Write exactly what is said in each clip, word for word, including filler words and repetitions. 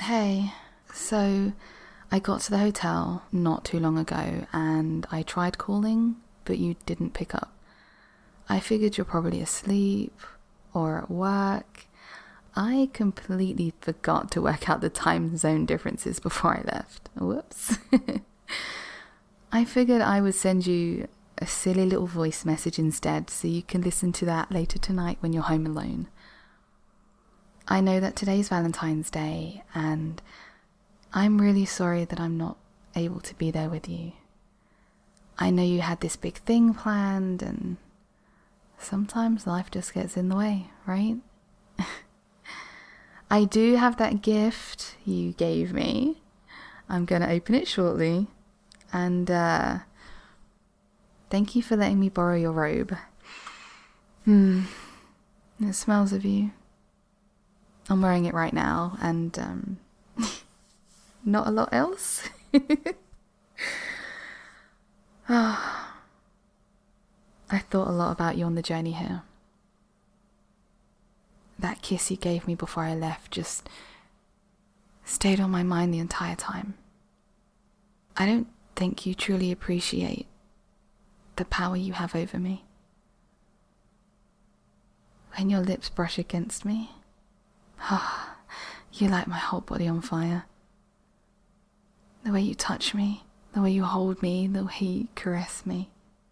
Hey, so I got to the hotel not too long ago and I tried calling, but you didn't pick up. I figured you're probably asleep or at work. I completely forgot to work out the time zone differences before I left. Whoops. I figured I would send you a silly little voice message instead so you can listen to that later tonight when you're home alone. I know that today's Valentine's Day and I'm really sorry that I'm not able to be there with you. I know you had this big thing planned and sometimes life just gets in the way, right? I do have that gift you gave me. I'm going to open it shortly. And uh, thank you for letting me borrow your robe. Hmm, it smells of you. I'm wearing it right now and um, not a lot else. Oh, I thought a lot about you on the journey here. That kiss you gave me before I left just stayed on my mind the entire time. I don't think you truly appreciate the power you have over me. When your lips brush against me, ah, you light my whole body on fire. The way you touch me, the way you hold me, the way you caress me.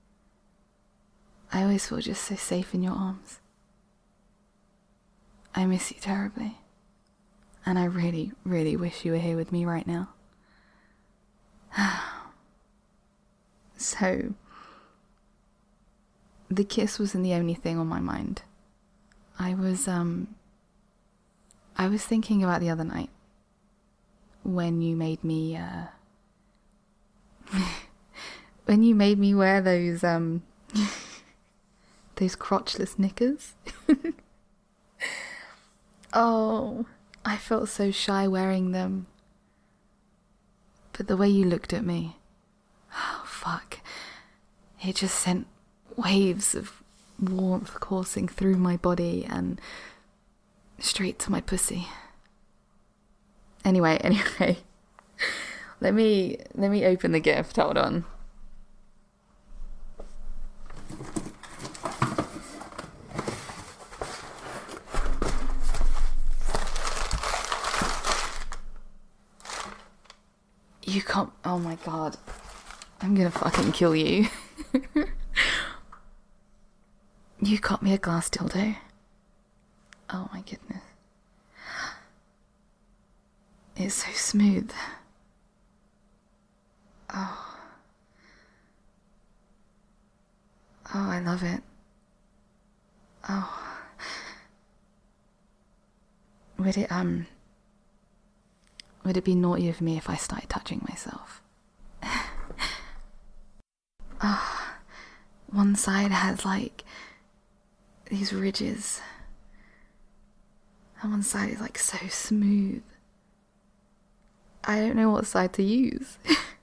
I always feel just so safe in your arms. I miss you terribly. And I really, really wish you were here with me right now. So, the kiss wasn't the only thing on my mind. I was, um... I was thinking about the other night when you made me, uh, when you made me wear those, um, those crotchless knickers. Oh, I felt so shy wearing them. But the way you looked at me, oh, fuck, it just sent waves of warmth coursing through my body and straight to my pussy. Anyway, anyway, let me let me open the gift. Hold on. You can't. Oh my god, I'm gonna fucking kill you. You got me a glass dildo. Oh my goodness. It's so smooth. Oh. Oh, I love it. Oh. Would it, um... Would it be naughty of me if I started touching myself? Oh. One side has, like, these ridges. And one side is, like, so smooth. I don't know what side to use.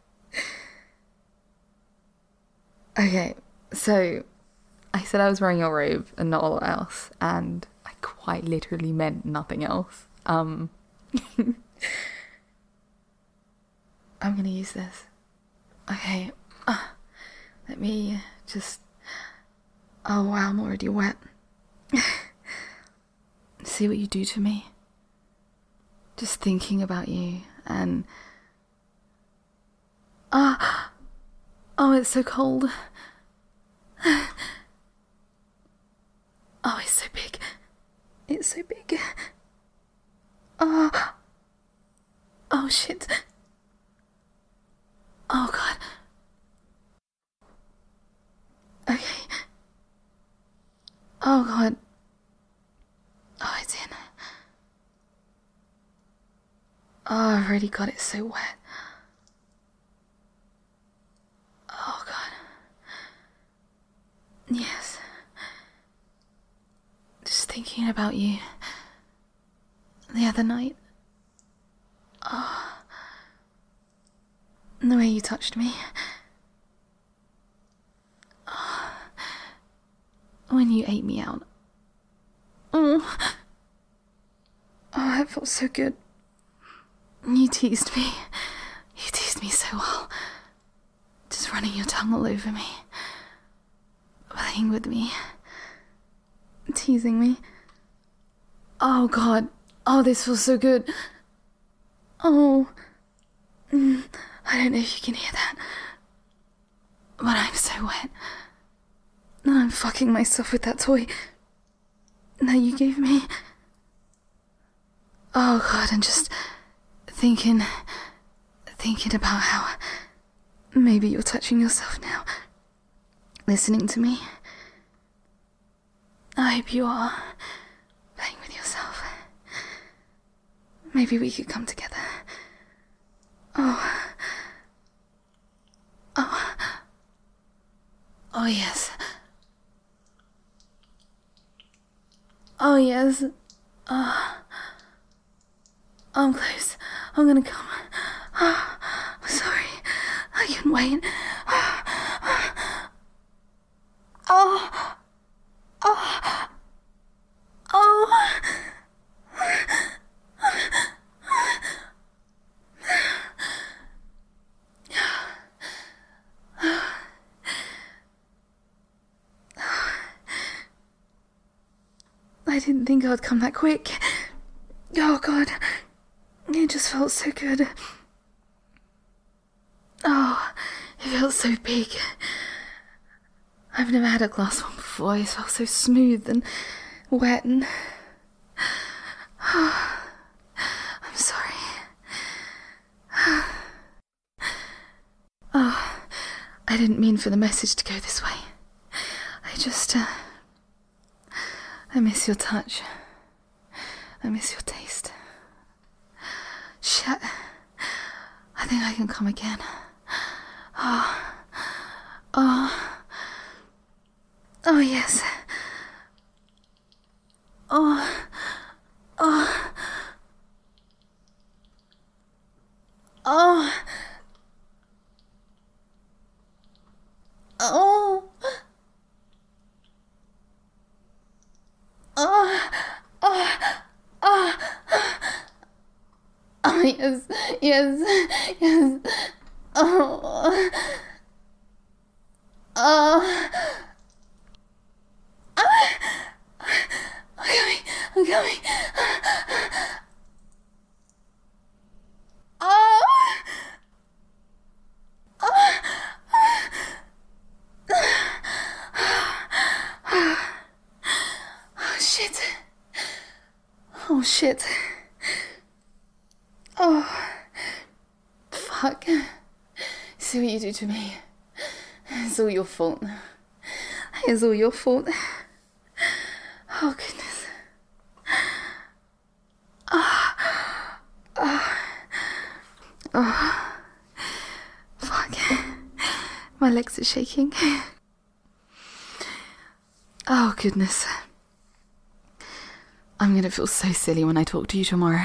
Okay, so I said I was wearing your robe and not a lot else, and I quite literally meant nothing else. Um, I'm gonna use this. Okay, uh, let me just... Oh wow, I'm already wet. See what you do to me. Just thinking about you. And ah, oh, it's so cold. Oh, it's so big. It's so big. Oh, oh shit. Oh god. Okay. Oh god. Oh, it's in. Oh, I've already got it so wet. Oh, God. Yes. Just thinking about you the other night. Oh. The way you touched me. Oh. When you ate me out. Oh. Oh, that felt so good. You teased me. You teased me so well. Just running your tongue all over me. Playing with me. Teasing me. Oh God. Oh, this feels so good. Oh. Mm, I don't know if you can hear that. But I'm so wet. And I'm fucking myself with that toy that you gave me. Oh God, and just thinking, thinking about how maybe you're touching yourself now, listening to me. I hope you are playing with yourself. Maybe we could come together. Oh. Oh. Oh yes. Oh yes. Oh. I'm close. I'm gonna come. Oh, I'm sorry. I can't wait. Oh. Oh. Oh. I didn't think I'd come that quick. Oh God. It just felt so good. Oh, it felt so big. I've never had a glass one before. It felt so smooth and wet and... Oh, I'm sorry. Oh, I didn't mean for the message to go this way. I just... Uh, I miss your touch. I miss your taste. Shit. I think I can come again. Oh. Oh. Oh, yes. Oh. Oh. Oh. Oh. Oh. Oh. Oh. Oh, yes, yes, yes. Oh. Oh. Oh. I'm coming, I'm coming. Oh. Oh. Oh, shit. Oh, shit. Oh, fuck. See what you do to me. It's all your fault. It's all your fault. Oh, goodness. Oh, oh, oh. Fuck. My legs are shaking. Oh, goodness. I'm gonna feel so silly when I talk to you tomorrow.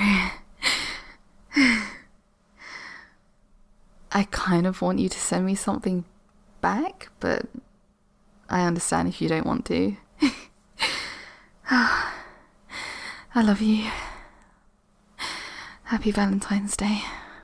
I kind of want you to send me something back, but I understand if you don't want to. Oh, I love you. Happy Valentine's Day.